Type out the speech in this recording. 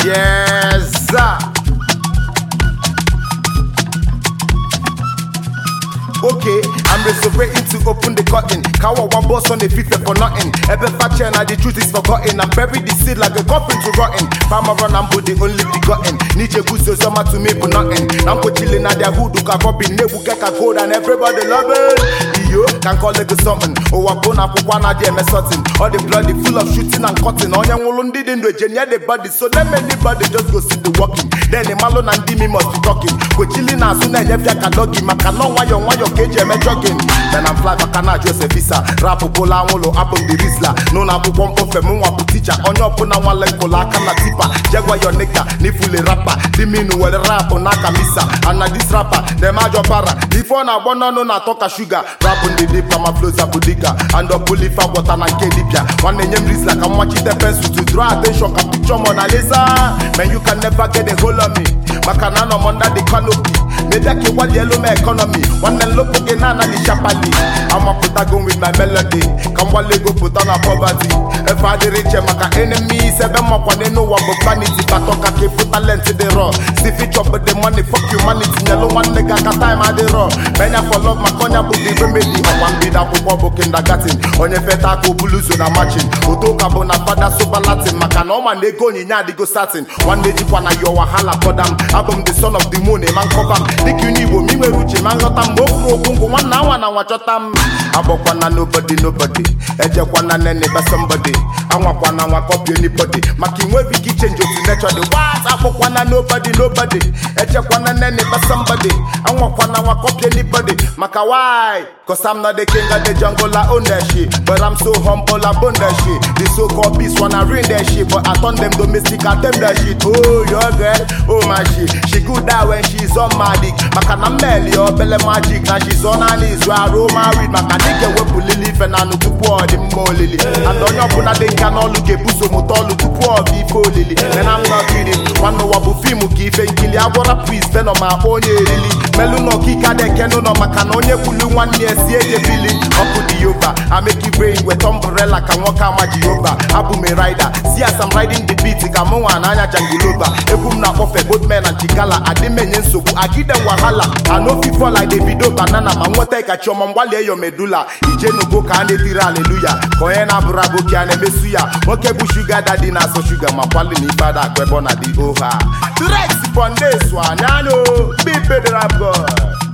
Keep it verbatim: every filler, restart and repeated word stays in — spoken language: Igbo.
Yes, sir. Okay, I'm resurrecting to open the curtain. Cow one boss on the fifth for nothing. Ever faction and the truth is forgotten. I'm buried the seed like a coffin to rotten. Farmer run and the only begotten. Need your goods so summer to me for nothing. I'm chilling at their hood, who can copy, never get a code and everybody love it. You can call it something. Oh, I put up one idea, me something. All the bloody full of shooting and cutting. On your wound didn't do genius the body. So then anybody just go see the walking. Then the malon and Dimi must be talking. Go chilling as soon as you can log him. I cannot want your one your cage and jogging. Then I'm fly back and I just a visa. Rap cola wolo apple the risla. No na bu one of them one teacher. On your puna one leg cola kana tipa. Jagwa your nigga, ni fully rapper. Diminu well rap on nakamisa. And na this rapper, the major para. Before na one no na talk a sugar. Rap on the deep kama flows a budiga. And the bully for water na kedipia. One name risla come watch the pencil to draw attention. Can picture Mona Lisa. Man you can never get a hold of me. Makanano under the canopy. Medaki one yellow me economy. One then look again and the shapali. I'm a protagon with my melody. Come one go put on a poverty. If I the rich maka enemy, seven more when they know what but vanity. But talk a put talent to the raw. See fit up with the money, fuck humanity. Yellow one nigga got time at the raw. Many for love, my conya book the remedy. I want be that book in the gatin. On your feta go blues on a matching. Utoka bona father super Latin. Makano man they go in yard go starting. One day you wanna your wahala for them. Album the son of the moon, a man cover. Nick you need me we ruchi man got them go one now and I watch them. Abokwana nobody nobody. Ejekwana nene but somebody. I want one I want copy anybody. Making way we change to nature the what Abokwana nobody nobody. Ejekwana nene but somebody. I want one I want copy anybody. Maka why? Cause I'm not the king of the jungle I own that shit. But I'm so humble I own that shit. The so-called beast wanna ruin that shit. But I turn them domestic I them that shit. Oh your girl, oh my shit. She good that when she's on my dick. Makana melly or belly magic. Now she's on her knees where I roll my read. Makana nigga we pull lily and I know to pour the more lily. And on your puna they can all look a buso motolo to pour before lily. And I'm not kidding. One no wabu fimu give and kill ya what a priest then on my own lily. Meluno kika de keno no makanonya kulu one year see a billy. Up to the over. I make it rain with umbrella can walk out my Jehovah. Abu me rider. See as I'm riding the beat. Kamo and Anya Jangilova. Ebum na off a good man and Chikala. I didn't mention so I give them wahala. I know people like the video banana. Man what take a chum on wale yo medulla. Ije no go kande tira hallelujah. Koena bravo kiane mesuya. Oke bu sugar daddy na so sugar. Ma pali ni father kwebona di oha. The Rex upon this one. I know. Be better up God.